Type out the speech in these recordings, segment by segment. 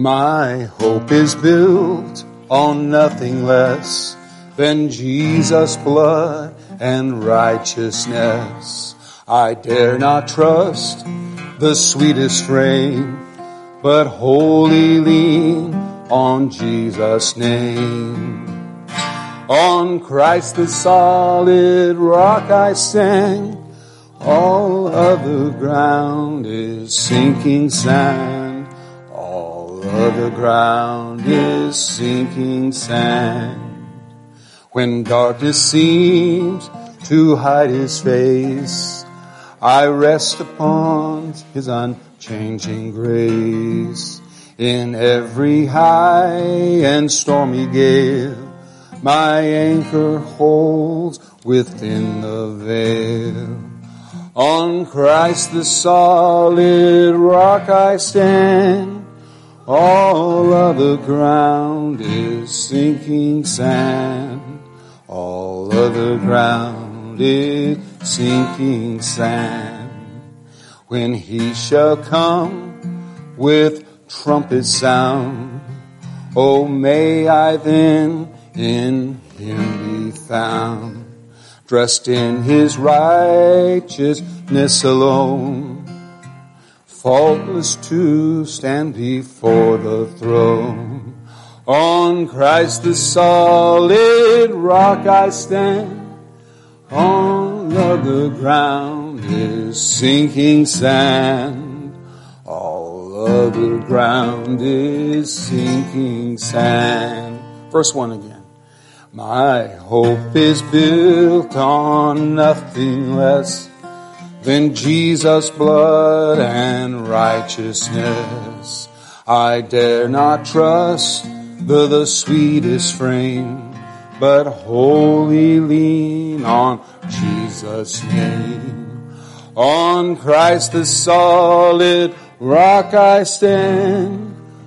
My hope is built on nothing less than Jesus' blood and righteousness. I dare not trust the sweetest frame, but wholly lean on Jesus' name. On Christ the solid rock I stand, all other ground is sinking sand. All other ground is sinking sand. When darkness seems to hide His face, I rest upon His unchanging grace. In every high and stormy gale, my anchor holds within the veil. On Christ the solid rock I stand, all other ground is sinking sand. All other ground is sinking sand. When He shall come with trumpet sound, oh, may I then in Him be found, dressed in His righteousness alone, faultless to stand before the throne. On Christ the solid rock I stand, all other ground is sinking sand. All other ground is sinking sand. Verse 1 again. My hope is built on nothing less than Jesus' blood and righteousness. I dare not trust the sweetest frame, but wholly lean on Jesus' name. On Christ the solid rock I stand,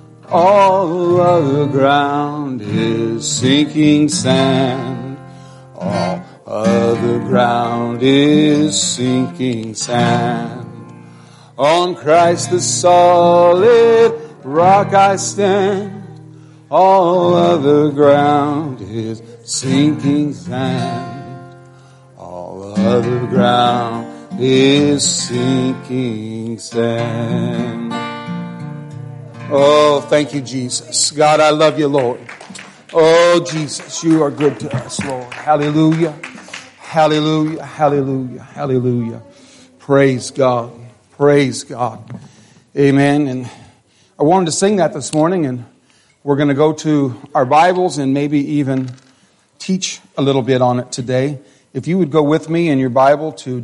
all other ground is sinking sand. All other ground is sinking sand. On Christ the solid rock I stand, all other ground is sinking sand. All other ground is sinking sand. Oh, thank you, Jesus. God, I love you, Lord. Oh, Jesus, you are good to us, Lord. Hallelujah. Hallelujah. Hallelujah. Hallelujah. Praise God. Praise God. Amen. And I wanted to sing that this morning, and we're going to go to our Bibles and maybe even teach a little bit on it today. If you would go with me in your Bible to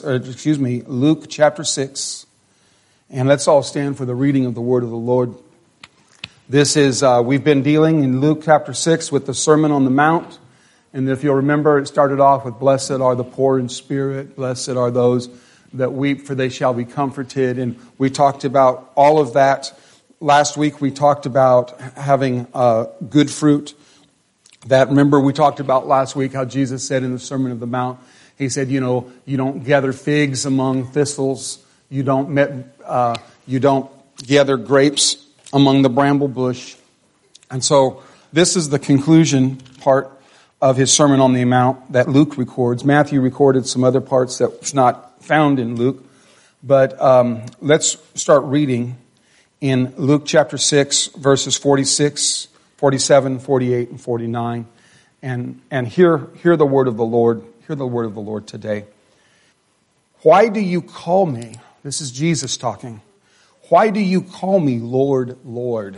Luke chapter 6. And let's all stand for the reading of the word of the Lord. This is, we've been dealing in Luke chapter 6 with the Sermon on the Mount. And if you'll remember, it started off with, blessed are the poor in spirit. Blessed are those that weep, for they shall be comforted. And we talked about all of that. Last week we talked about having good fruit. Remember we talked about last week how Jesus said in the Sermon on the Mount, He said, you don't gather figs among thistles. You don't gather grapes among the bramble bush. And so this is the conclusion part of His Sermon on the Mount that Luke records. Matthew recorded some other parts that's not found in Luke. But let's start reading in Luke chapter 6, verses 46, 47, 48, and 49. And hear the word of the Lord. Hear the word of the Lord today. Why do you call me? This is Jesus talking. Why do you call me Lord, Lord,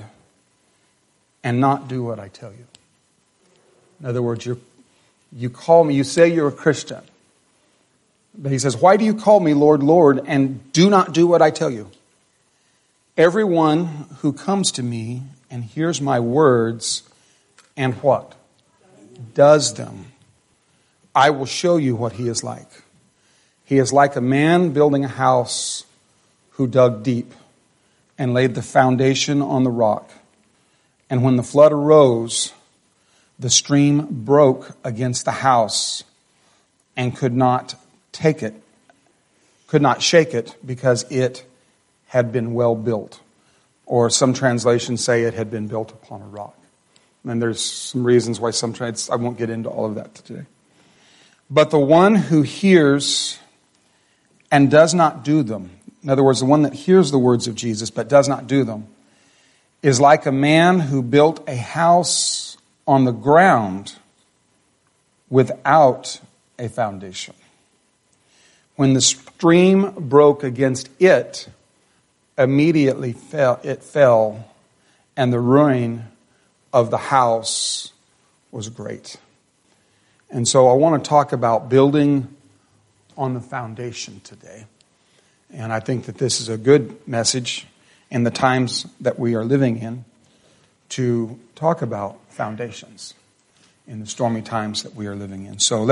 and not do what I tell you? In other words, you call me, you say you're a Christian. But He says, why do you call me Lord, Lord, and do not do what I tell you? Everyone who comes to me and hears my words and what? Does them. I will show you what he is like. He is like a man building a house who dug deep and laid the foundation on the rock. And when the flood arose, the stream broke against the house and could not shake it because it had been well built. Or some translations say it had been built upon a rock. And there's some reasons why I won't get into all of that today. But the one who hears and does not do them, in other words, the one that hears the words of Jesus but does not do them, is like a man who built a house on the ground without a foundation. When the stream broke against it, immediately it fell, and the ruin of the house was great. And so I want to talk about building on the foundation today. And I think that this is a good message in the times that we are living in to talk about foundations in the stormy times that we are living in. So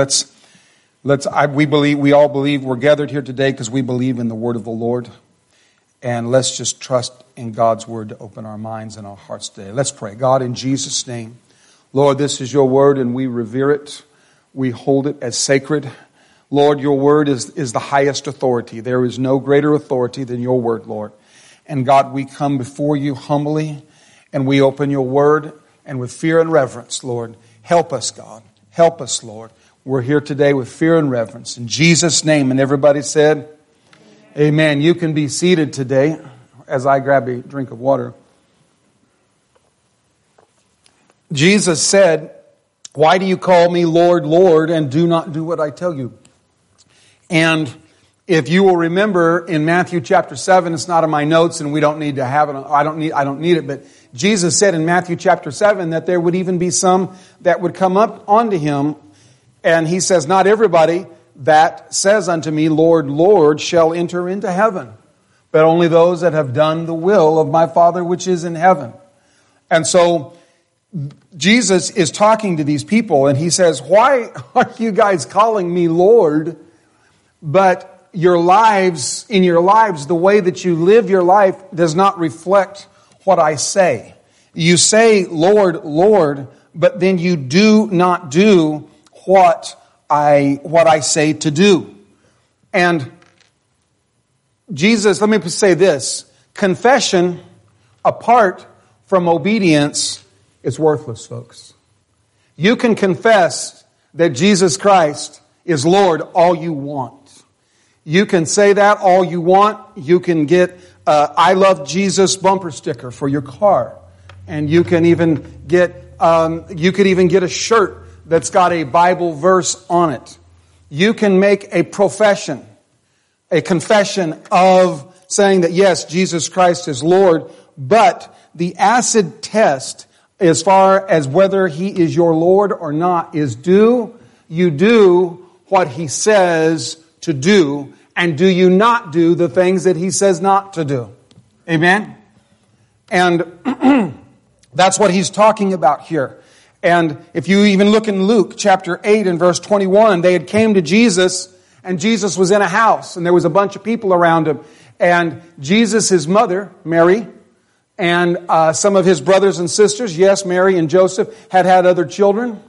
we all believe we're gathered here today because we believe in the word of the Lord. And let's just trust in God's word to open our minds and our hearts today. Let's pray. God, in Jesus' name, Lord, this is your word and we revere it. We hold it as sacred. Lord, your word is the highest authority. There is no greater authority than your word, Lord. And God, we come before you humbly and we open your word and with fear and reverence, Lord. Help us, God. Help us, Lord. We're here today with fear and reverence. In Jesus' name. And everybody said, amen. You can be seated today as I grab a drink of water. Jesus said, why do you call me Lord, Lord, and do not do what I tell you? And if you will remember in Matthew chapter 7, it's not in my notes and we don't need to have it. I don't need it, but Jesus said in Matthew chapter 7 that there would even be some that would come up onto him. And he says, not everybody that says unto me, Lord, Lord, shall enter into heaven, but only those that have done the will of my Father which is in heaven. And so Jesus is talking to these people and he says, why are you guys calling me Lord? But in your lives, the way that you live your life does not reflect what I say. You say, Lord, Lord, but then you do not do what I say to do. And Jesus, let me say this, confession apart from obedience is worthless, folks. You can confess that Jesus Christ is Lord all you want. You can say that all you want. You can get I love Jesus bumper sticker for your car. And you can even get a shirt that's got a Bible verse on it. You can make a confession of saying that yes, Jesus Christ is Lord, but the acid test as far as whether He is your Lord or not is do you do what He says to do, and do you not do the things that He says not to do? Amen? And that's what He's talking about here. And if you even look in Luke chapter 8 and verse 21, they had came to Jesus, and Jesus was in a house, and there was a bunch of people around Him. And Jesus, His mother, Mary, and some of His brothers and sisters, yes, Mary and Joseph, had other children.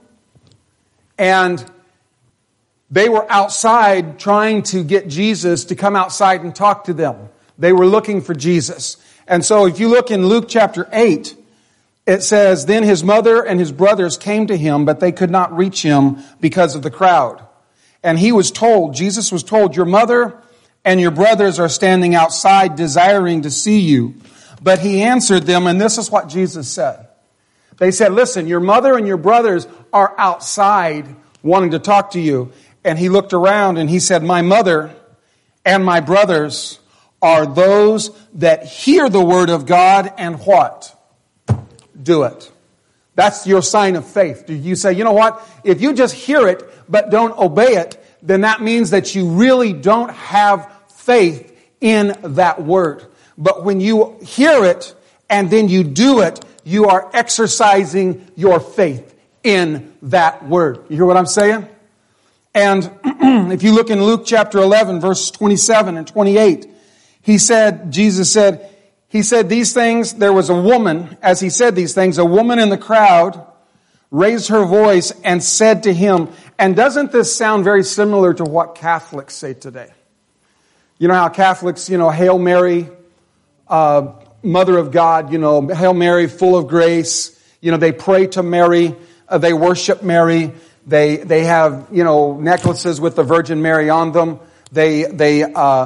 And they were outside trying to get Jesus to come outside and talk to them. They were looking for Jesus. And so if you look in Luke chapter 8, it says, then His mother and His brothers came to Him, but they could not reach Him because of the crowd. And Jesus was told, your mother and your brothers are standing outside desiring to see you. But He answered them, and this is what Jesus said. They said, listen, your mother and your brothers are outside wanting to talk to you. And He looked around and He said, my mother and my brothers are those that hear the word of God and what? Do it. That's your sign of faith. Do you say, you know what? If you just hear it but don't obey it, then that means that you really don't have faith in that word. But when you hear it and then you do it, you are exercising your faith in that word. You hear what I'm saying? And if you look in Luke chapter 11, verse 27 and 28, Jesus said, these things, there was a woman, as He said these things, a woman in the crowd raised her voice and said to Him, and doesn't this sound very similar to what Catholics say today? You know how Catholics, Hail Mary, Mother of God, Hail Mary, full of grace. They pray to Mary. They worship Mary. They have, necklaces with the Virgin Mary on them. They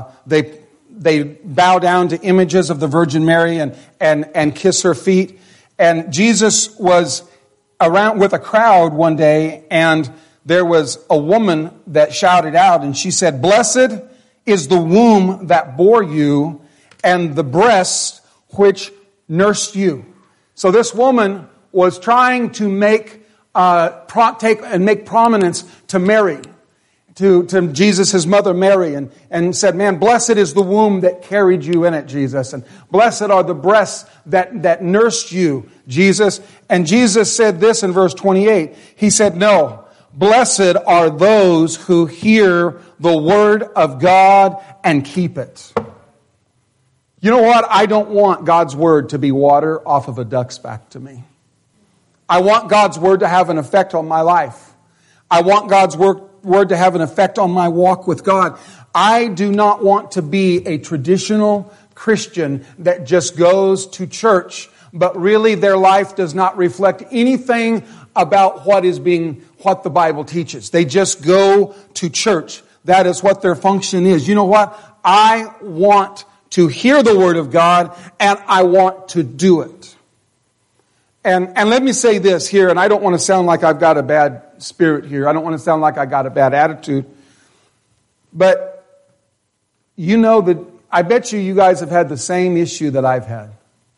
bow down to images of the Virgin Mary and kiss her feet. And Jesus was around with a crowd one day, and there was a woman that shouted out, and she said, "Blessed is the womb that bore you, and the breast which nursed you." So this woman was trying to make prominence to Mary, to Jesus, his mother Mary, and said, "Man, blessed is the womb that carried you in it, Jesus, and blessed are the breasts that nursed you, Jesus." And Jesus said this in verse 28. He said, "No, blessed are those who hear the word of God and keep it." You know what? I don't want God's word to be water off of a duck's back to me. I want God's word to have an effect on my life. I want God's word to have an effect on my walk with God. I do not want to be a traditional Christian that just goes to church, but really their life does not reflect anything about what the Bible teaches. They just go to church. That is what their function is. You know what? I want to hear the word of God, and I want to do it. And let me say this here, and I don't want to sound like I've got a bad spirit here. I don't want to sound like I got a bad attitude. But that I bet you guys have had the same issue that I've had.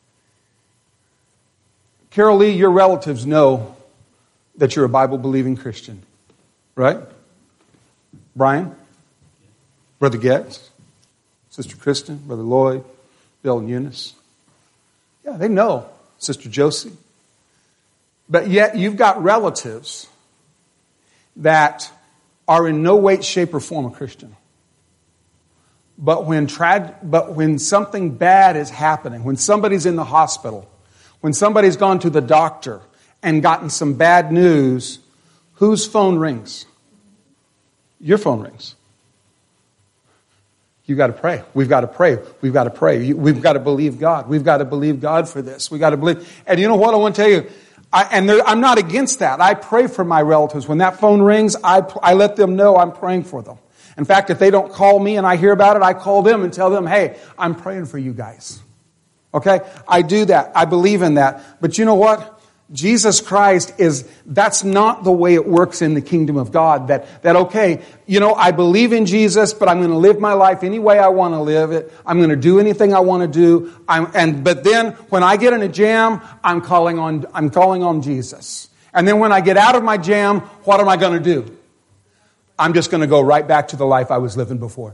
Carol Lee, your relatives know that you're a Bible-believing Christian, right? Brian, Brother Getz, Sister Kristen, Brother Lloyd, Bill and Eunice. Yeah, they know. Sister Josie. But yet you've got relatives that are in no way, shape, or form a Christian. But when something bad is happening, when somebody's in the hospital, when somebody's gone to the doctor and gotten some bad news, whose phone rings? Your phone rings. You've got to pray. We've got to pray. We've got to pray. We've got to believe God. We've got to believe God for this. We've got to believe. And you know what I want to tell you? I'm not against that. I pray for my relatives. When that phone rings, I let them know I'm praying for them. In fact, if they don't call me and I hear about it, I call them and tell them, "Hey, I'm praying for you guys." Okay? I do that. I believe in that. But you know what? Jesus Christ that's not the way it works in the kingdom of God. Okay, I believe in Jesus, but I'm going to live my life any way I want to live it. I'm going to do anything I want to do. But then when I get in a jam, I'm calling on Jesus. And then when I get out of my jam, what am I going to do? I'm just going to go right back to the life I was living before.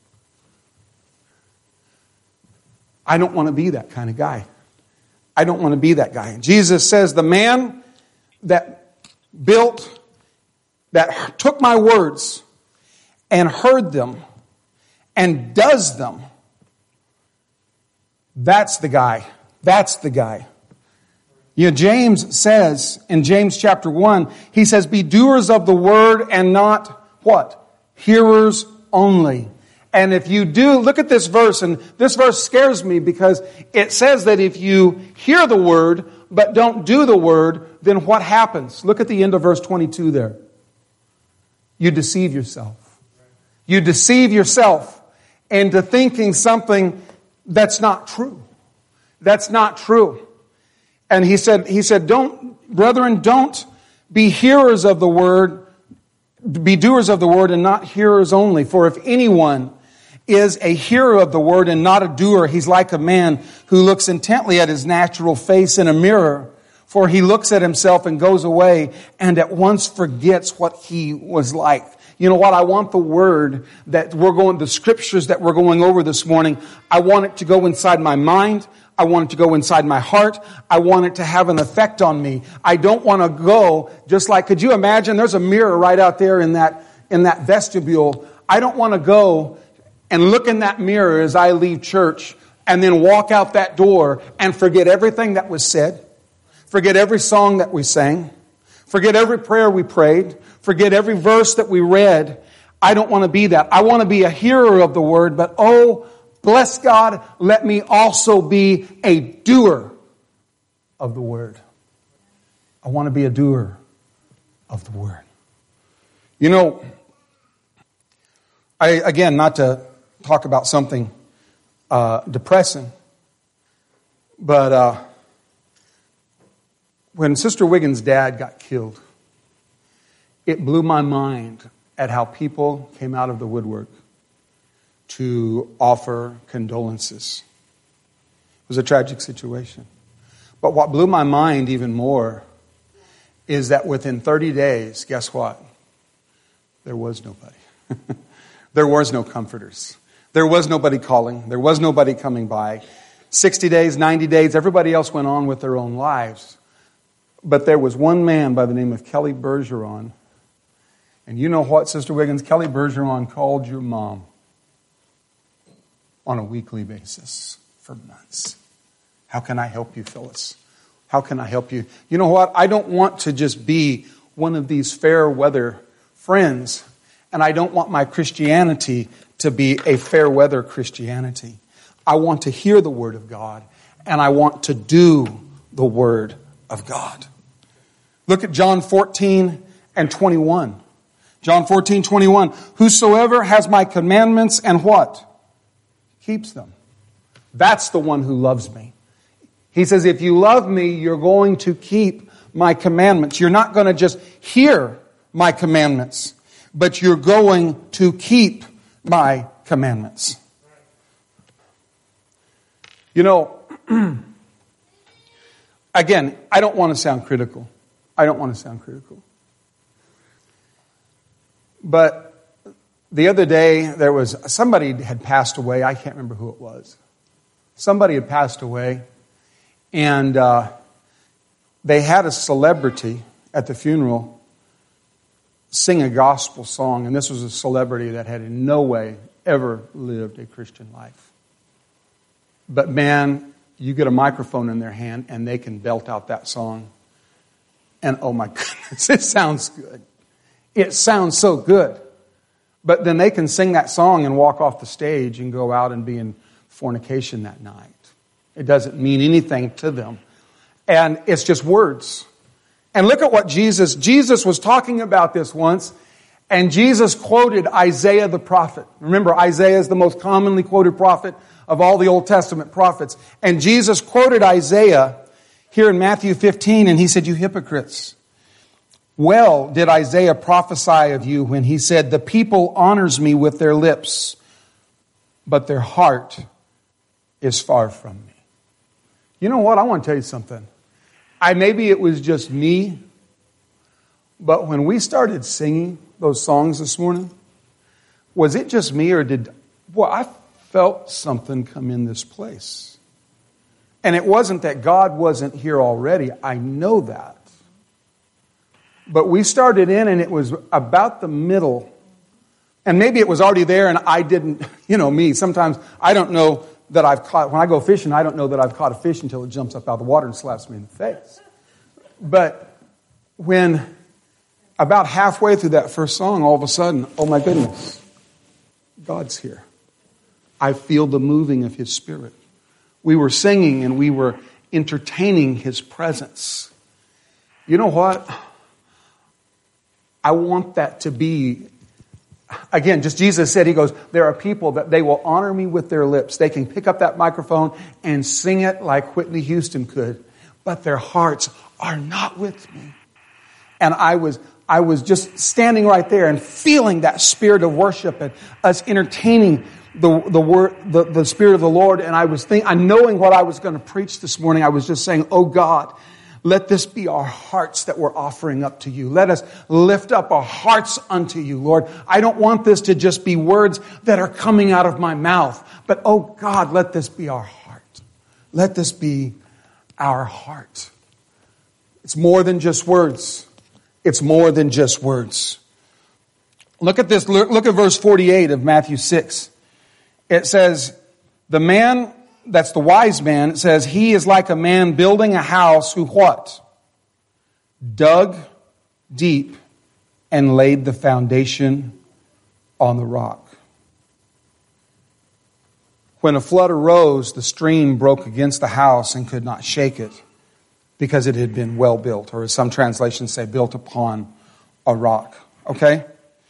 I don't want to be that kind of guy. I don't want to be that guy. Jesus says, the man that took my words and heard them and does them, that's the guy. That's the guy. James says in James chapter 1, he says, "Be doers of the word and not" what? "Hearers only." And if you do, look at this verse, and this verse scares me because it says that if you hear the word but don't do the word, then what happens? Look at the end of verse 22 there. You deceive yourself. You deceive yourself into thinking something that's not true. That's not true. And he said, brethren, don't be hearers of the word, be doers of the word and not hearers only. For if anyone is a hearer of the word and not a doer, he's like a man who looks intently at his natural face in a mirror. For he looks at himself and goes away and at once forgets what he was like. You know what? I want the word the scriptures that we're going over this morning, I want it to go inside my mind. I want it to go inside my heart. I want it to have an effect on me. I don't want to go just like, could you imagine there's a mirror right out there in that vestibule. I don't want to go and look in that mirror as I leave church and then walk out that door and forget everything that was said, forget every song that we sang, forget every prayer we prayed, forget every verse that we read. I don't want to be that. I want to be a hearer of the word, but Bless God, let me also be a doer of the word. I want to be a doer of the word. You know, again, not to talk about something depressing, but when Sister Wiggins' dad got killed, it blew my mind at how people came out of the woodwork to offer condolences. It was a tragic situation. But what blew my mind even more is that within 30 days, guess what? There was nobody. There was no comforters. There was nobody calling. There was nobody coming by. 60 days, 90 days, everybody else went on with their own lives. But there was one man by the name of Kelly Bergeron. And you know what, Sister Wiggins? Kelly Bergeron called your mom on a weekly basis for months. How can I help you, Phyllis? How can I help you? You know what? I don't want to just be one of these fair weather friends, and I don't want my Christianity to be a fair weather Christianity. I want to hear the Word of God, and I want to do the Word of God. Look at John 14 and 21. John 14, 21. Whosoever has my commandments and what? Keeps them. That's the one who loves me. He says, if you love me, you're going to keep my commandments. You're not going to just hear my commandments, but you're going to keep my commandments. You know, again, I don't want to sound critical. But the other day, there was somebody had passed away. I can't remember who it was. Somebody had passed away, and they had a celebrity at the funeral sing a gospel song, and this was a celebrity that had in no way ever lived a Christian life. But man, you get a microphone in their hand, and they can belt out that song. And oh my goodness, it sounds good. It sounds so good. But then they can sing that song and walk off the stage and go out and be in fornication that night. It doesn't mean anything to them. And it's just words. And look at what Jesus was talking about this once, and Jesus quoted Isaiah the prophet. Remember, Isaiah is the most commonly quoted prophet of all the Old Testament prophets. And Jesus quoted Isaiah here in Matthew 15, and he said, you hypocrites. Well did Isaiah prophesy of you when he said, the people honors me with their lips, but their heart is far from me. You know what? I want to tell you something. Maybe it was just me, but when we started singing those songs this morning, was it just me or I felt something come in this place. And it wasn't that God wasn't here already. I know that. But we started in and it was about the middle. And maybe it was already there and I didn't, me, sometimes I don't know that I've caught, when I go fishing, I don't know that I've caught a fish until it jumps up out of the water and slaps me in the face. But when about halfway through that first song, all of a sudden, oh my goodness, God's here. I feel the moving of His Spirit. We were singing and we were entertaining His presence. You know what? I want that to be, again, just Jesus said, He goes, there are people that they will honor me with their lips. They can pick up that microphone and sing it like Whitney Houston could, but their hearts are not with me. And I was just standing right there and feeling that spirit of worship and us entertaining the Spirit of the Lord. And I was knowing what I was going to preach this morning, I was just saying, oh God, let this be our hearts that we're offering up to you. Let us lift up our hearts unto you, Lord. I don't want this to just be words that are coming out of my mouth. But, oh God, let this be our heart. Let this be our heart. It's more than just words. It's more than just words. Look at this. Look at verse 48 of Matthew 6. It says, the man, that's the wise man, it says, he is like a man building a house who what? Dug deep and laid the foundation on the rock. When a flood arose, the stream broke against the house and could not shake it because it had been well built, or as some translations say, built upon a rock. Okay?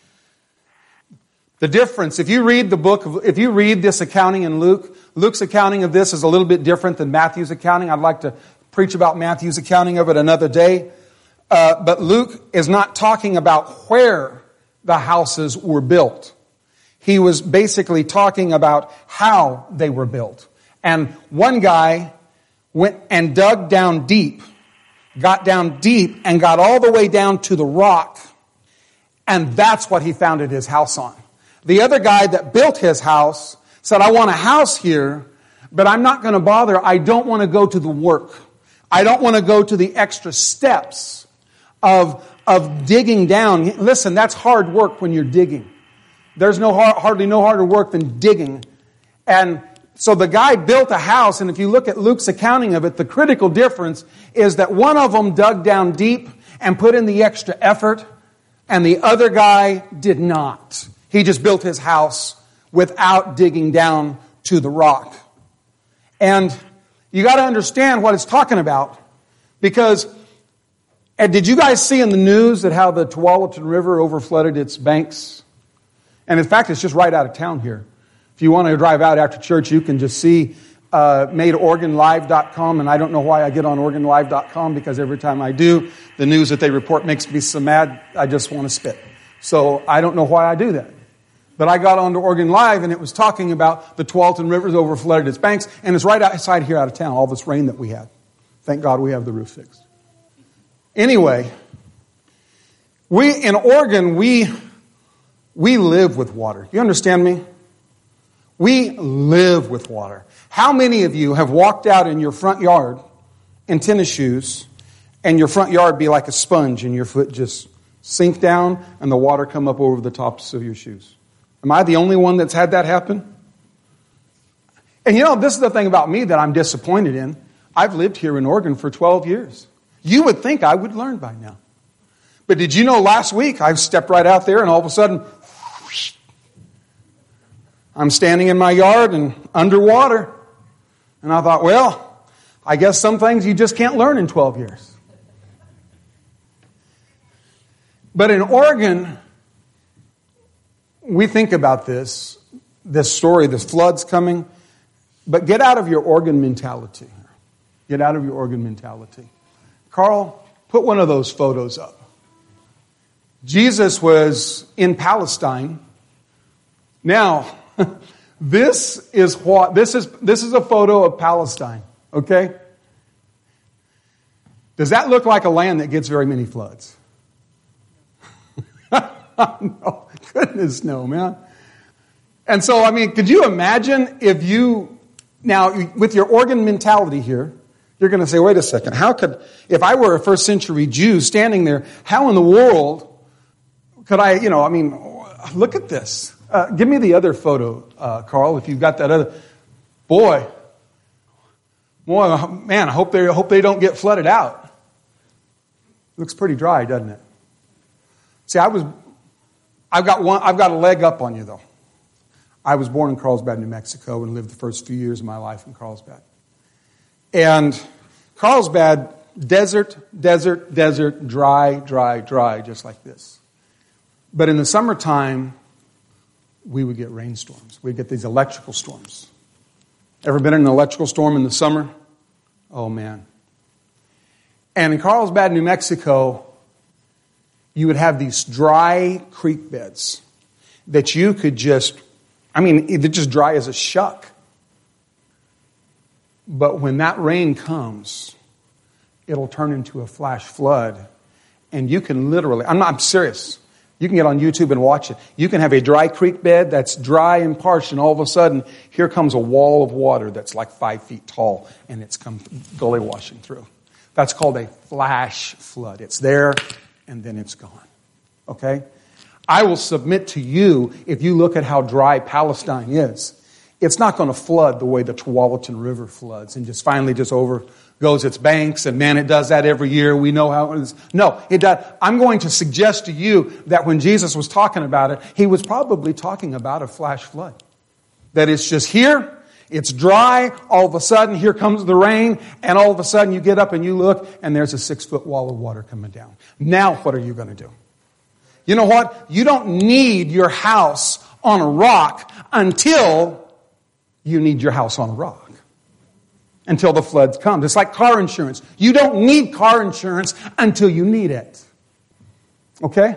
The difference, if you read this accounting in Luke, Luke's accounting of this is a little bit different than Matthew's accounting. I'd like to preach about Matthew's accounting of it another day. But Luke is not talking about where the houses were built. He was basically talking about how they were built. And one guy went and dug down deep, got down deep and got all the way down to the rock. And that's what he founded his house on. The other guy that built his house said, I want a house here, but I'm not going to bother. I don't want to go to the work. I don't want to go to the extra steps of digging down. Listen, that's hard work when you're digging. There's hardly no harder work than digging. And so the guy built a house, and if you look at Luke's accounting of it, the critical difference is that one of them dug down deep and put in the extra effort, and the other guy did not. He just built his house without digging down to the rock. And you got to understand what it's talking about, because did you guys see in the news that how the Tualatin River overflooded its banks? And in fact, it's just right out of town here. If you want to drive out after church, you can just see madeOregonLive.com. And I don't know why I get on OregonLive.com, because every time I do, the news that they report makes me so mad, I just want to spit. So I don't know why I do that. But I got onto Oregon Live, and it was talking about the Tualatin River's overflooded its banks, and it's right outside here out of town, all this rain that we had. Thank God we have the roof fixed. Anyway, in Oregon, we live with water. You understand me? We live with water. How many of you have walked out in your front yard in tennis shoes, and your front yard be like a sponge, and your foot just sink down, and the water come up over the tops of your shoes? Am I the only one that's had that happen? And you know, this is the thing about me that I'm disappointed in. I've lived here in Oregon for 12 years. You would think I would learn by now. But did you know last week I stepped right out there and all of a sudden, whoosh, I'm standing in my yard and underwater. And I thought, well, I guess some things you just can't learn in 12 years. But in Oregon, we think about this story, this flood's coming, but get out of your Oregon mentality. Get out of your Oregon mentality. Carl, put one of those photos up. Jesus was in Palestine. Now, this is a photo of Palestine, okay? Does that look like a land that gets very many floods? No, goodness no, man. And so, I mean, could you imagine if you, now, with your Oregon mentality here, you're going to say, wait a second, if I were a first century Jew standing there, how in the world could I, look at this. Give me the other photo, Carl, if you've got that other. Boy, man, I hope they don't get flooded out. Looks pretty dry, doesn't it? See, I've got a leg up on you, though. I was born in Carlsbad, New Mexico, and lived the first few years of my life in Carlsbad. And Carlsbad, desert, dry, just like this. But in the summertime, we would get rainstorms. We'd get these electrical storms. Ever been in an electrical storm in the summer? Oh, man. And in Carlsbad, New Mexico, you would have these dry creek beds that you could they're just dry as a shuck. But when that rain comes, it'll turn into a flash flood. And you can literally, I'm serious. You can get on YouTube and watch it. You can have a dry creek bed that's dry and parched, and all of a sudden, here comes a wall of water that's like 5 feet tall, and it's come gully washing through. That's called a flash flood. It's there, and then it's gone. Okay? I will submit to you, if you look at how dry Palestine is, it's not going to flood the way the Tualatin River floods and just finally just overgoes its banks, and man, it does that every year. We know how it is. No, it does. I'm going to suggest to you that when Jesus was talking about it, he was probably talking about a flash flood. That it's just here, It's dry. All of a sudden, here comes the rain. And all of a sudden, you get up and you look, and there's a 6-foot wall of water coming down. Now, what are you going to do? You know what? You don't need your house on a rock until you need your house on a rock. Until the floods come. It's like car insurance. You don't need car insurance until you need it. Okay?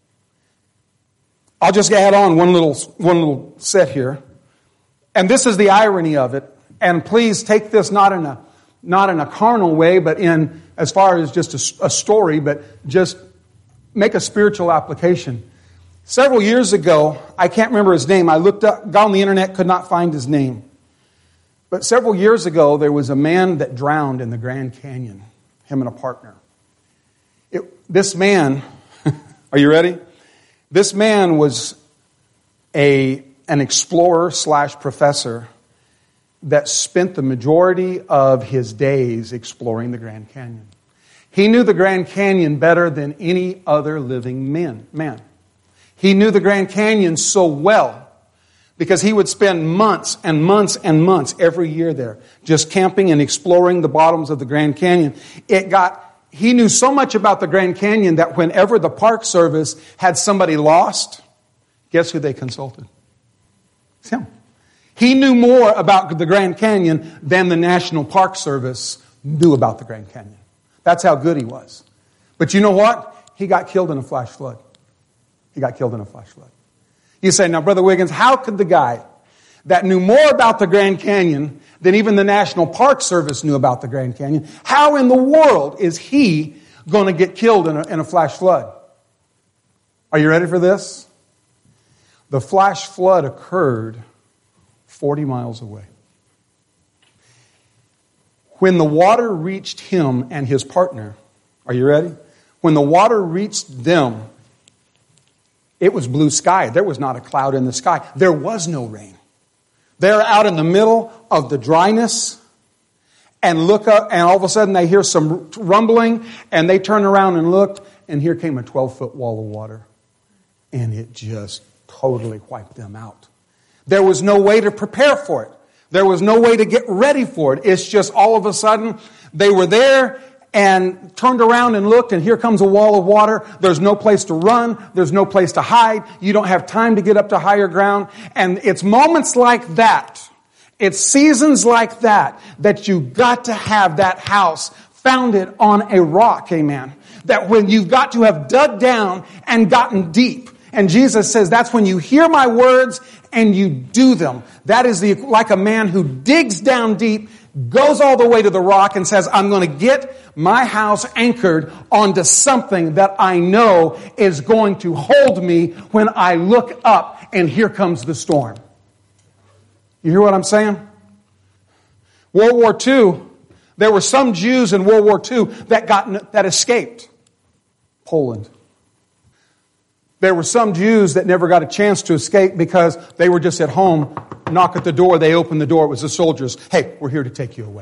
I'll just add on one little set here. And this is the irony of it. And please take this not in a carnal way, but in as far as just a story, but just make a spiritual application. Several years ago, I can't remember his name. I looked up, got on the internet, could not find his name. But several years ago, there was a man that drowned in the Grand Canyon, him and a partner. This man, are you ready? This man was an explorer / professor that spent the majority of his days exploring the Grand Canyon. He knew the Grand Canyon better than any other living man. He knew the Grand Canyon so well because he would spend months and months and months every year there, just camping and exploring the bottoms of the Grand Canyon. He knew so much about the Grand Canyon that whenever the Park Service had somebody lost, guess who they consulted? It's him. He knew more about the Grand Canyon than the National Park Service knew about the Grand Canyon. That's how good he was. But you know what? He got killed in a flash flood. You say, now, Brother Wiggins, how could the guy that knew more about the Grand Canyon than even the National Park Service knew about the Grand Canyon, how in the world is he going to get killed in a flash flood? Are you ready for this? The flash flood occurred 40 miles away. When the water reached him and his partner, are you ready? When the water reached them, it was blue sky. There was not a cloud in the sky. There was no rain. They're out in the middle of the dryness and look up, and all of a sudden they hear some rumbling, and they turn around and looked, and here came a 12-foot wall of water. And it just totally wiped them out. There was no way to prepare for it. There was no way to get ready for it. It's just all of a sudden they were there and turned around and looked, and here comes a wall of water. There's no place to run. There's no place to hide. You don't have time to get up to higher ground. And it's moments like that, it's seasons like that, that you've got to have that house founded on a rock, amen. That when you've got to have dug down and gotten deep. And Jesus says that's when you hear my words and you do them. That is like a man who digs down deep, goes all the way to the rock and says, I'm going to get my house anchored onto something that I know is going to hold me when I look up and here comes the storm. You hear what I'm saying? World War II, there were some Jews in World War II that escaped Poland. There were some Jews that never got a chance to escape because they were just at home, knock at the door, they opened the door, it was the soldiers. Hey, we're here to take you away.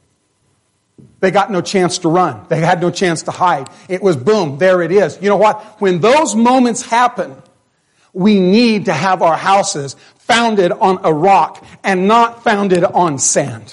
They got no chance to run. They had no chance to hide. It was boom, there it is. You know what? When those moments happen, we need to have our houses founded on a rock and not founded on sand.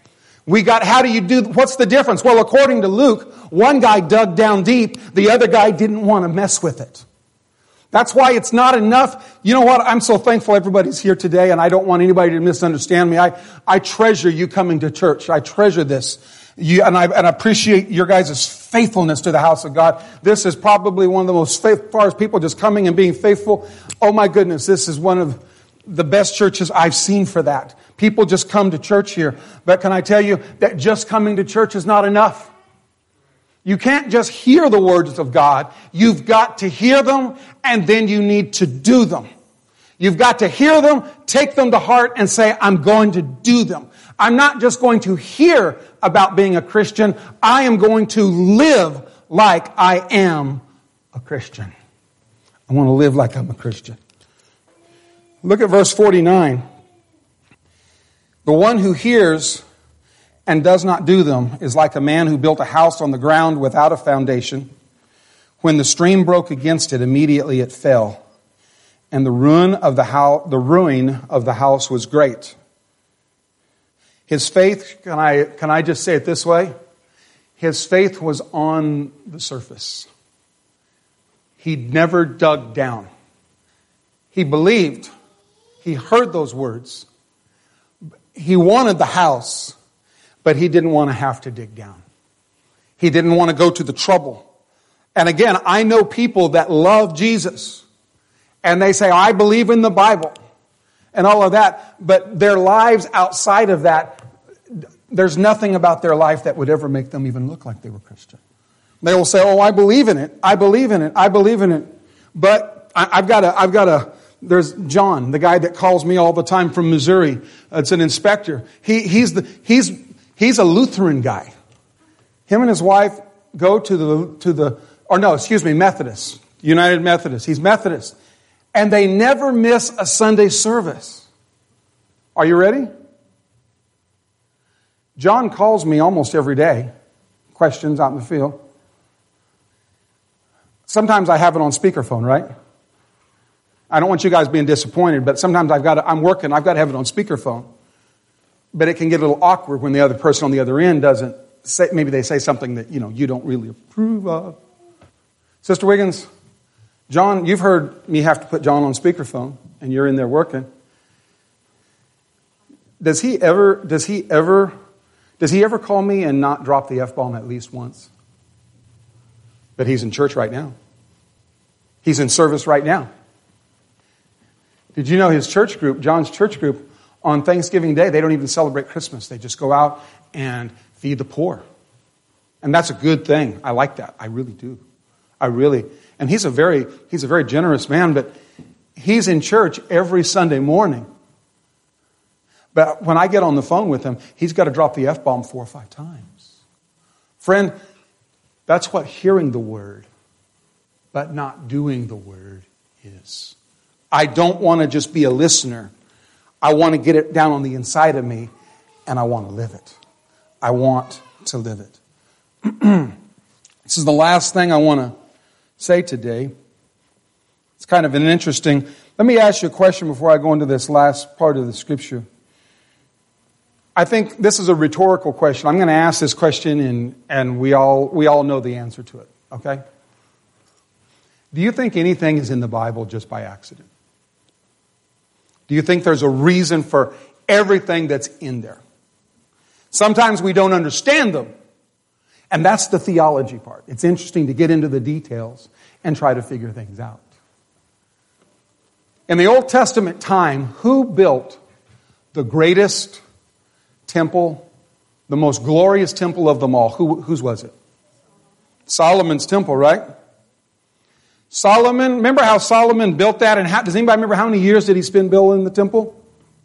What's the difference? Well, according to Luke, one guy dug down deep, the other guy didn't want to mess with it. That's why it's not enough. You know what? I'm so thankful everybody's here today, and I don't want anybody to misunderstand me. I treasure you coming to church. I treasure this. And I appreciate your guys' faithfulness to the house of God. This is probably one of the most faithful, as far as people just coming and being faithful. Oh my goodness, this is one of the best churches I've seen for that. People just come to church here. But can I tell you that just coming to church is not enough? You can't just hear the words of God. You've got to hear them, and then you need to do them. You've got to hear them, take them to heart, and say, I'm going to do them. I'm not just going to hear about being a Christian. I am going to live like I am a Christian. I want to live like I'm a Christian. Look at verse 49. The one who hears and does not do them is like a man who built a house on the ground without a foundation. When the stream broke against it, immediately it fell, and the ruin of the house was great. His faith, can I just say it this way? His faith was on the surface. He never dug down. He believed. He heard those words. He wanted the house, but he didn't want to have to dig down. He didn't want to go to the trouble. And again, I know people that love Jesus, and they say, I believe in the Bible, and all of that, but their lives outside of that, there's nothing about their life that would ever make them even look like they were Christian. They will say, oh, I believe in it. I believe in it. I believe in it. But there's John, the guy that calls me all the time from Missouri. It's an inspector. He's a Lutheran guy. Him and his wife go Methodist, United Methodist. He's Methodist. And they never miss a Sunday service. Are you ready? John calls me almost every day. Questions out in the field. Sometimes I have it on speakerphone, right? I don't want you guys being disappointed, but sometimes I'm working, I've got to have it on speakerphone. But it can get a little awkward when the other person on the other end doesn't say, maybe they say something that, you don't really approve of. Sister Wiggins, John, you've heard me have to put John on speakerphone, and you're in there working. Does he ever call me and not drop the F-bomb at least once? But he's in church right now. He's in service right now. Did you know his church group, John's church group, on Thanksgiving Day, they don't even celebrate Christmas. They just go out and feed the poor. And that's a good thing. I like that. I really do. And he's a very generous man, but he's in church every Sunday morning. But when I get on the phone with him, he's got to drop the F-bomb 4 or 5 times. Friend, that's what hearing the word, but not doing the word is. I don't want to just be a listener. I want to get it down on the inside of me, and I want to live it. I want to live it. This is the last thing I want to say today. It's kind of an interesting... Let me ask you a question before I go into this last part of the scripture. I think this is a rhetorical question. I'm going to ask this question, and we all know the answer to it. Okay? Do you think anything is in the Bible just by accident? Do you think there's a reason for everything that's in there? Sometimes we don't understand them. And that's the theology part. It's interesting to get into the details and try to figure things out. In the Old Testament time, who built the greatest temple, the most glorious temple of them all? Whose was it? Solomon's temple, right? Solomon, remember how Solomon built that? And does anybody remember how many years did he spend building the temple?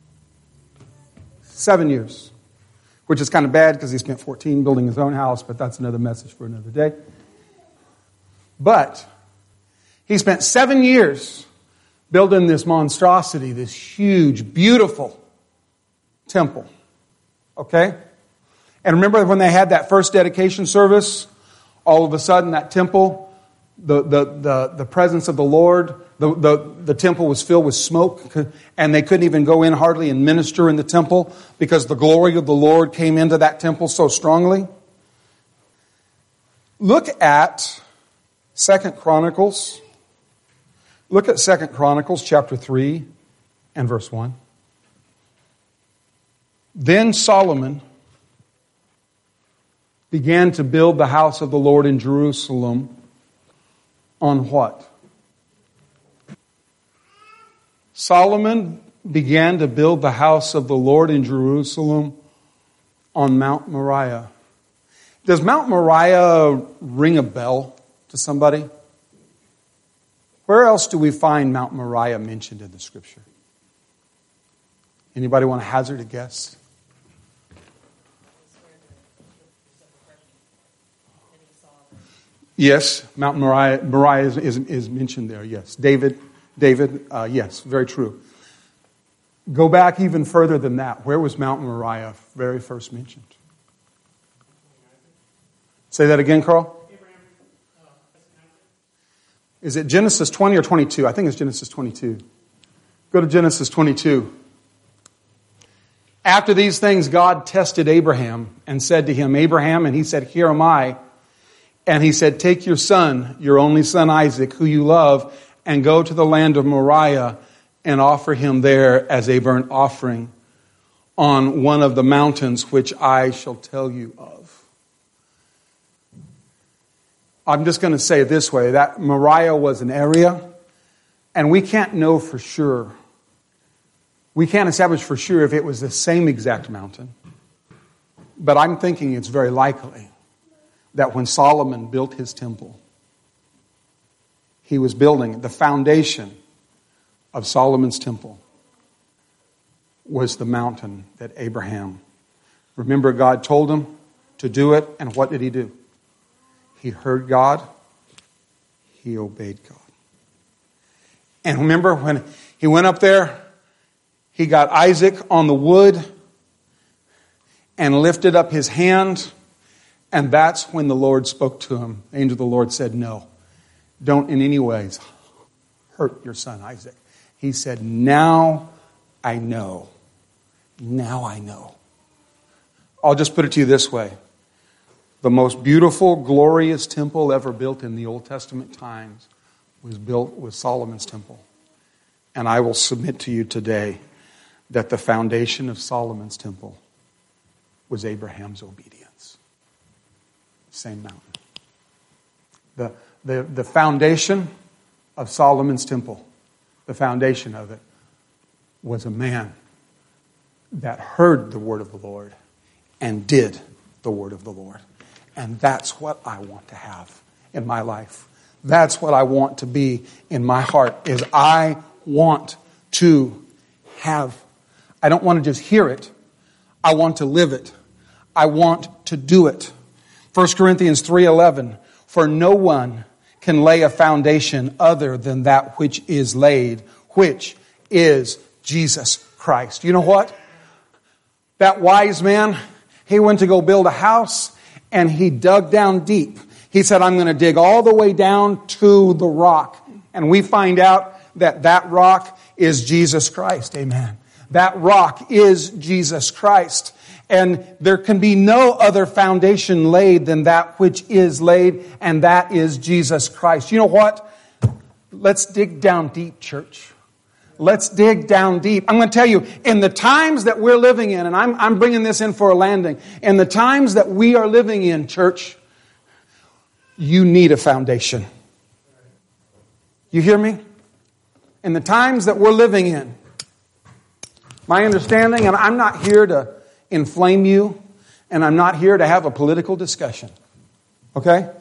7 years. Which is kind of bad because he spent 14 building his own house, but that's another message for another day. But he spent 7 years building this monstrosity, this huge, beautiful temple. Okay? And remember when they had that first dedication service, all of a sudden that temple, the presence of the Lord, the temple was filled with smoke, and they couldn't even go in hardly and minister in the temple because the glory of the Lord came into that temple so strongly. Look at 2 Chronicles. Look at 2 Chronicles chapter 3 and verse 1. Then Solomon began to build the house of the Lord in Jerusalem on what? Solomon began to build the house of the Lord in Jerusalem on Mount Moriah. Does Mount Moriah ring a bell to somebody? Where else do we find Mount Moriah mentioned in the Scripture? Anybody want to hazard a guess? Yes, Mount Moriah is mentioned there, yes. David, yes, very true. Go back even further than that. Where was Mount Moriah very first mentioned? Say that again, Carl. Is it Genesis 20 or 22? I think it's Genesis 22. Go to Genesis 22. After these things, God tested Abraham and said to him, Abraham, and he said, here am I. And he said, take your son, your only son Isaac, who you love, and go to the land of Moriah and offer him there as a burnt offering on one of the mountains which I shall tell you of. I'm just going to say it this way, that Moriah was an area, and we can't know for sure. We can't establish for sure if it was the same exact mountain. But I'm thinking it's very likely that when Solomon built his temple, he was building the foundation of Solomon's temple was the mountain that Abraham. Remember, God told him to do it, and what did he do? He heard God. He obeyed God. And remember when he went up there, he got Isaac on the wood and lifted up his hand, and that's when the Lord spoke to him. The angel of the Lord said, no, don't in any ways hurt your son Isaac. He said, now I know. Now I know. I'll just put it to you this way. The most beautiful, glorious temple ever built in the Old Testament times was built with Solomon's temple. And I will submit to you today that the foundation of Solomon's temple was Abraham's obedience. Same mountain. The foundation of Solomon's temple, the foundation of it, was a man that heard the word of the Lord and did the word of the Lord. And that's what I want to have in my life. That's what I want to be in my heart, is I want to have. I don't want to just hear it. I want to live it. I want to do it. 1 Corinthians 3:11, for no one can lay a foundation other than that which is laid, which is Jesus Christ. You know what? That wise man, he went to go build a house and he dug down deep. He said, I'm going to dig all the way down to the rock. And we find out that that rock is Jesus Christ. Amen. That rock is Jesus Christ. And there can be no other foundation laid than that which is laid, and that is Jesus Christ. You know what? Let's dig down deep, church. Let's dig down deep. I'm going to tell you, in the times that we're living in, and I'm bringing this in for a landing, in the times that we are living in, church, you need a foundation. You hear me? In the times that we're living in, my understanding, and I'm not here to inflame you, and I'm not here to have a political discussion. Okay?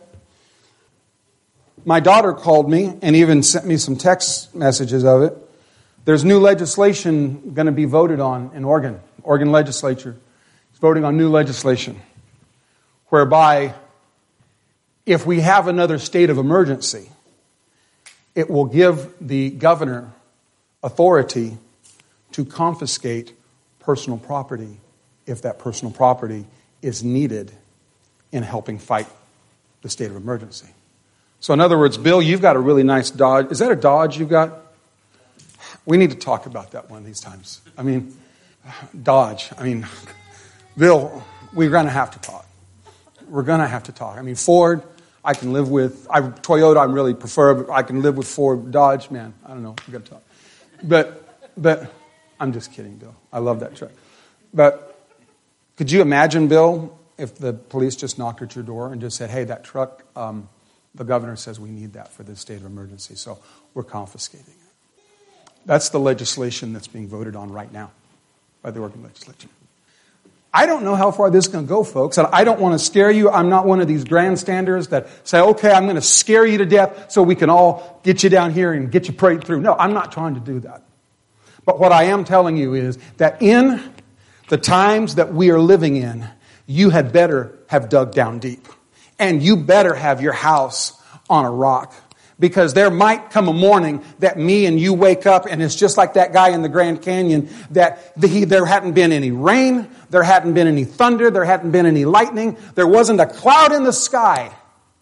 My daughter called me and even sent me some text messages of it. There's new legislation going to be voted on in Oregon. Oregon legislature is voting on new legislation whereby if we have another state of emergency, it will give the governor authority to confiscate personal property if that personal property is needed in helping fight the state of emergency. So in other words, Bill, you've got a really nice Dodge. Is that a Dodge you've got? We need to talk about that one of these times. I mean, Dodge. I mean, Bill, we're going to have to talk. We're going to have to talk. I mean, Ford, I can live with. Toyota, I really prefer, but I can live with Ford. Dodge, man, I don't know. We've got to talk. But I'm just kidding, Bill. I love that truck. But could you imagine, Bill, if the police just knocked at your door and just said, hey, that truck, the governor says we need that for this state of emergency, so we're confiscating it. That's the legislation that's being voted on right now by the Oregon legislature. I don't know how far this is going to go, folks, and I don't want to scare you. I'm not one of these grandstanders that say, okay, I'm going to scare you to death so we can all get you down here and get you prayed through. No, I'm not trying to do that. But what I am telling you is that in the times that we are living in, you had better have dug down deep. And you better have your house on a rock. Because there might come a morning that me and you wake up and it's just like that guy in the Grand Canyon, that there hadn't been any rain, there hadn't been any thunder, there hadn't been any lightning, there wasn't a cloud in the sky.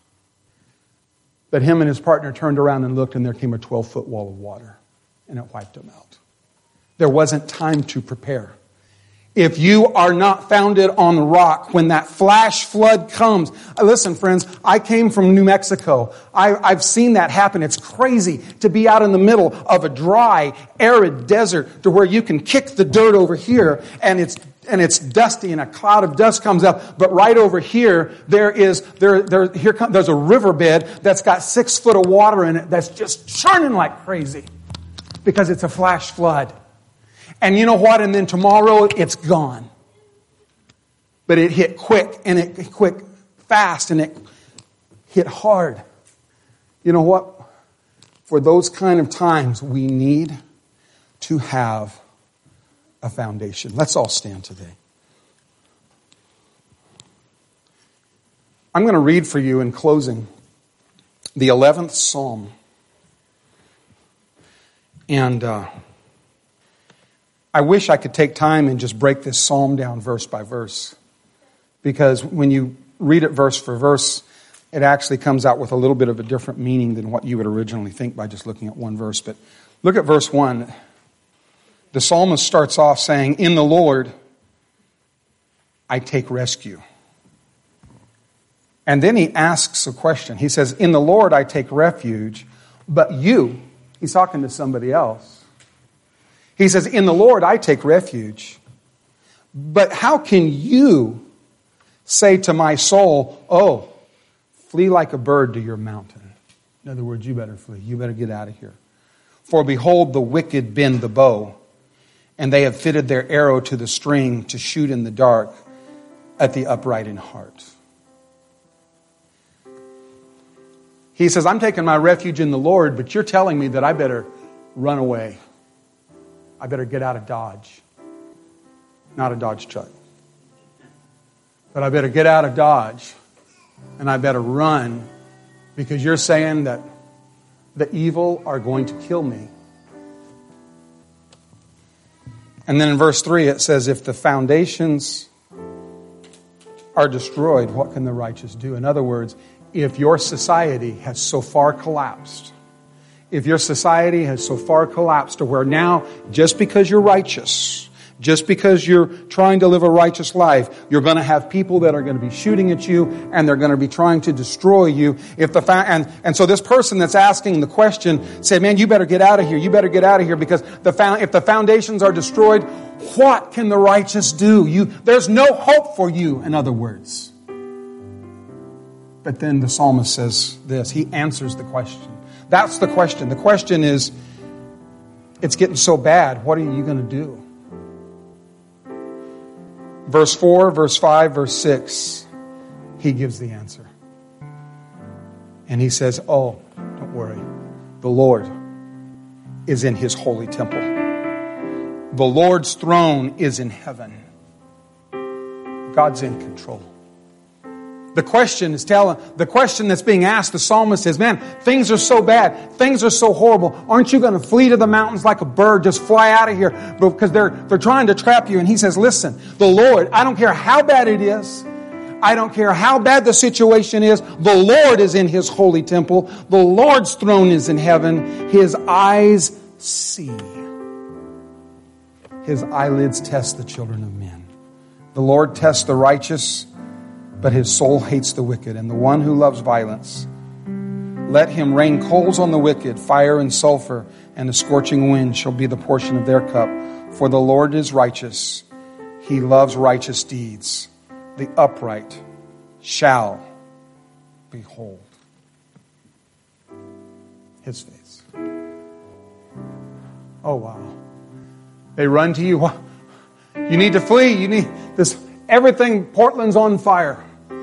But him and his partner turned around and looked and there came a 12-foot wall of water and it wiped them out. There wasn't time to prepare. If you are not founded on the rock, when that flash flood comes, listen friends, I came from New Mexico. I've seen that happen. It's crazy to be out in the middle of a dry, arid desert to where you can kick the dirt over here and it's dusty and a cloud of dust comes up. But right over here, there's a riverbed that's got 6 foot of water in it that's just churning like crazy because it's a flash flood. And you know what? And then tomorrow it's gone. But it hit quick and it hit quick fast and it hit hard. You know what? For those kind of times, we need to have a foundation. Let's all stand today. I'm going to read for you in closing the 11th Psalm. And I wish I could take time and just break this psalm down verse by verse. Because when you read it verse for verse, it actually comes out with a little bit of a different meaning than what you would originally think by just looking at one verse. But look at verse 1. The psalmist starts off saying, "In the Lord I take rescue." And then he asks a question. He says, "In the Lord I take refuge, but you," he's talking to somebody else. He says, "In the Lord I take refuge. But how can you say to my soul, oh, flee like a bird to your mountain?" In other words, you better flee. You better get out of here. "For behold, the wicked bend the bow, and they have fitted their arrow to the string to shoot in the dark at the upright in heart." He says, "I'm taking my refuge in the Lord, but you're telling me that I better run away. I better get out of Dodge." Not a Dodge truck. But I better get out of Dodge and I better run because you're saying that the evil are going to kill me. And then in verse 3 it says, "If the foundations are destroyed, what can the righteous do?" In other words, if your society has so far collapsed, if your society has so far collapsed to where now, just because you're righteous, just because you're trying to live a righteous life, you're going to have people that are going to be shooting at you and they're going to be trying to destroy you. And so this person that's asking the question said, "Man, you better get out of here. You better get out of here because if the foundations are destroyed, what can the righteous do? There's no hope for you," in other words. But then the psalmist says this. He answers the question. That's the question. The question is, it's getting so bad. What are you going to do? Verse 4, verse 5, verse 6, he gives the answer. And he says, "Oh, don't worry. The Lord is in his holy temple. The Lord's throne is in heaven. God's in control." The question that's being asked, the psalmist says, "Man, things are so bad. Things are so horrible. Aren't you going to flee to the mountains like a bird? Just fly out of here because they're trying to trap you." And he says, "Listen, the Lord, I don't care how bad it is. I don't care how bad the situation is. The Lord is in his holy temple. The Lord's throne is in heaven. His eyes see. His eyelids test the children of men. The Lord tests the righteous, but his soul hates the wicked and the one who loves violence. Let him rain coals on the wicked, fire and sulfur, and a scorching wind shall be the portion of their cup. For the Lord is righteous. He loves righteous deeds. The upright shall behold his face." Oh, wow. They run to you. You need to flee. You need this. Everything, Portland's on fire.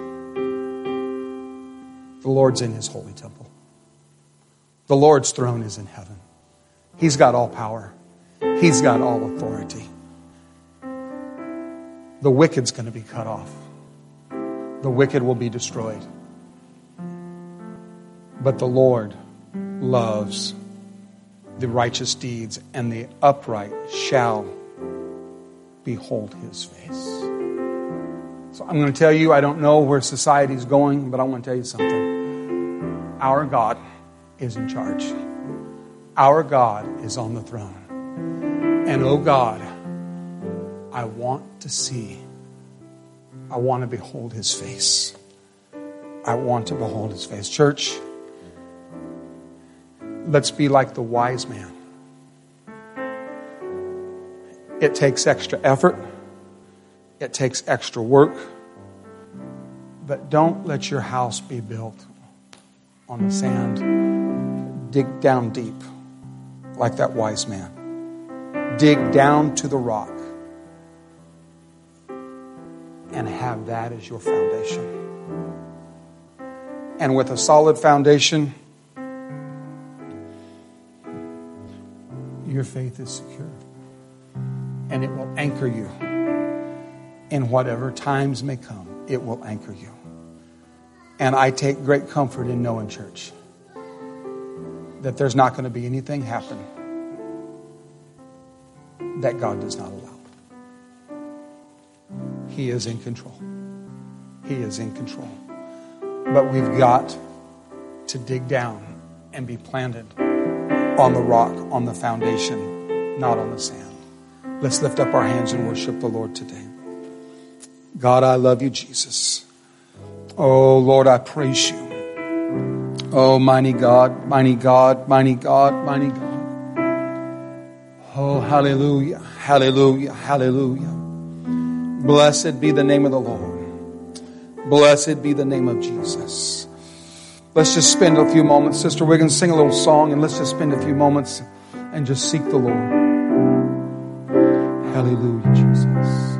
The Lord's in his holy temple. The Lord's throne is in heaven. He's got all power. He's got all authority. The wicked's going to be cut off. The wicked will be destroyed. But the Lord loves the righteous deeds, and the upright shall behold his face. So I'm going to tell you, I don't know where society's going, but I want to tell you something. Our God is in charge. Our God is on the throne. And oh God, I want to see. I want to behold his face. I want to behold his face. Church, let's be like the wise man. It takes extra effort. It takes extra work. But don't let your house be built on the sand. Dig down deep like that wise man. Dig down to the rock and have that as your foundation. And with a solid foundation, your faith is secure. And it will anchor you in whatever times may come. It will anchor you. And I take great comfort in knowing, church, that there's not going to be anything happen that God does not allow. He is in control. He is in control. But we've got to dig down and be planted on the rock, on the foundation, not on the sand. Let's lift up our hands and worship the Lord today. God, I love you, Jesus. Oh, Lord, I praise you. Oh, mighty God, mighty God, mighty God, mighty God. Oh, hallelujah, hallelujah, hallelujah. Blessed be the name of the Lord. Blessed be the name of Jesus. Let's just spend a few moments. Sister Wiggins, sing a little song, and let's just spend a few moments and just seek the Lord. Hallelujah, Jesus.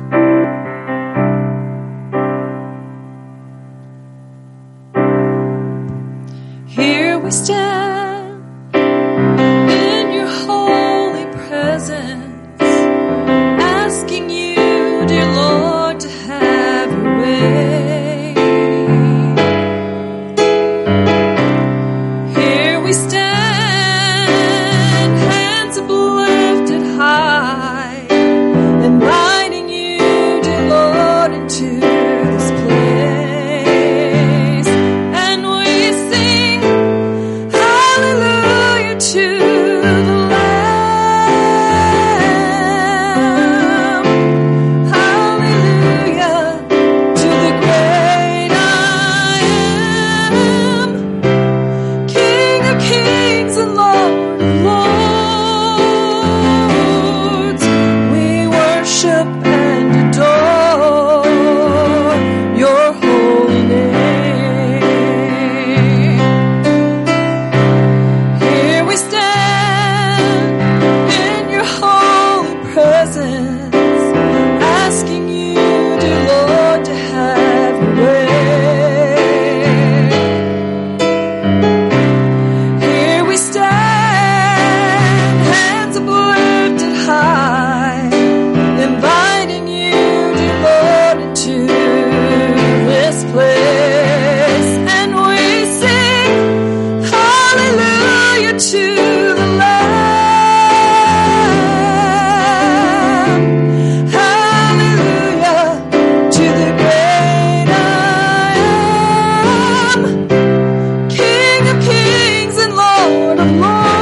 Here we stand in your holy presence, asking you, dear Lord, to have your way. Here we stand, hands uplifted high, inviting you, dear Lord, into this place. And we sing hallelujah to the Lamb. Hallelujah to the great I am. King of kings and Lord of lords, we worship and adore your holy name. Here we stand in your holy presence, asking you, dear Lord, to have your way. Here we stand, hands uplifted high, inviting you, dear Lord, into this place. And we sing hallelujah to the Lamb. Hallelujah to the great I am. King of kings and Lord of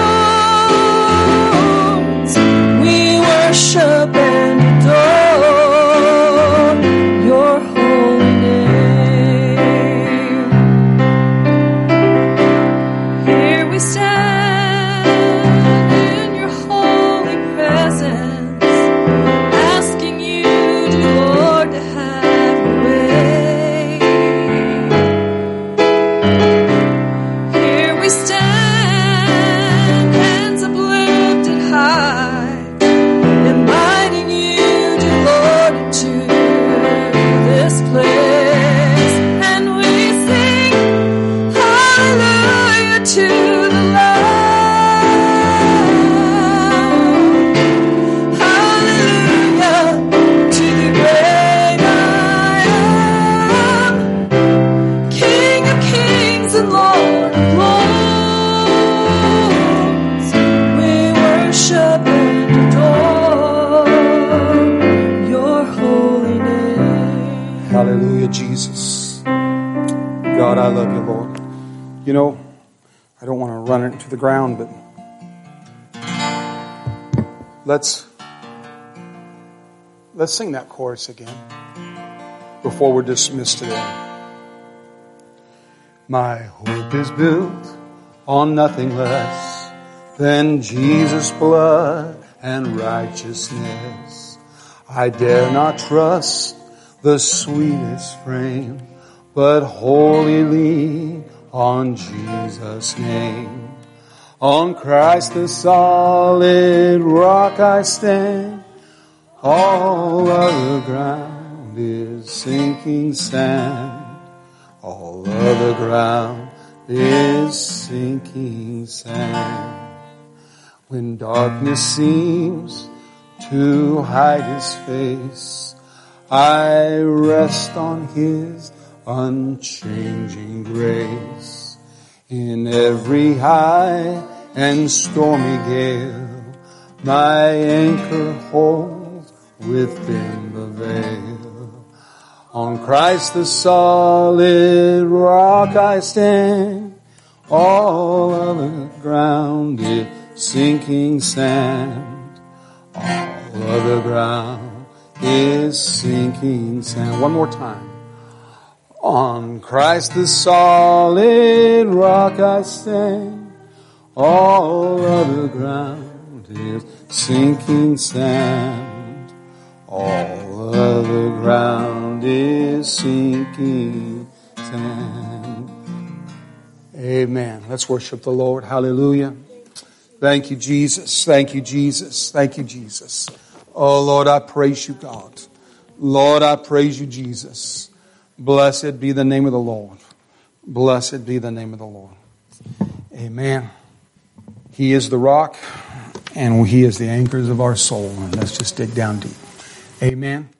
lords, we worship and adore your holy name. Here we stand in your holy presence, asking you, dear Lord, to have your way. Here we stand, hands uplifted high, inviting you, dear Lord, into this place. And we sing hallelujah to the Lamb. Hallelujah to the great I am. King of kings and Lord of lords, we worship and adore your holy name. Hallelujah, Jesus. God, I love you, Lord. You know, I don't want to run it into the ground, but let's Let's sing that chorus again before we're dismissed today. My hope is built on nothing less than Jesus' blood and righteousness. I dare not trust the sweetest frame, but wholly lean on Jesus' name. On Christ the solid rock I stand. All other ground is sinking sand. All other ground is sinking sand. When darkness seems to hide His face, I rest on His unchanging grace. In every high and stormy gale, my anchor holds within the veil. On Christ the solid rock I stand. All other ground is sinking sand. All other ground is sinking sand. One more time. On Christ the solid rock I stand. All other ground is sinking sand. All other ground is sinking sand. Amen. Let's worship the Lord. Hallelujah. Thank you, Jesus. Thank you, Jesus. Thank you, Jesus. Oh, Lord, I praise you, God. Lord, I praise you, Jesus. Blessed be the name of the Lord. Blessed be the name of the Lord. Amen. He is the rock, and He is the anchors of our soul. And let's just dig down deep. Amen.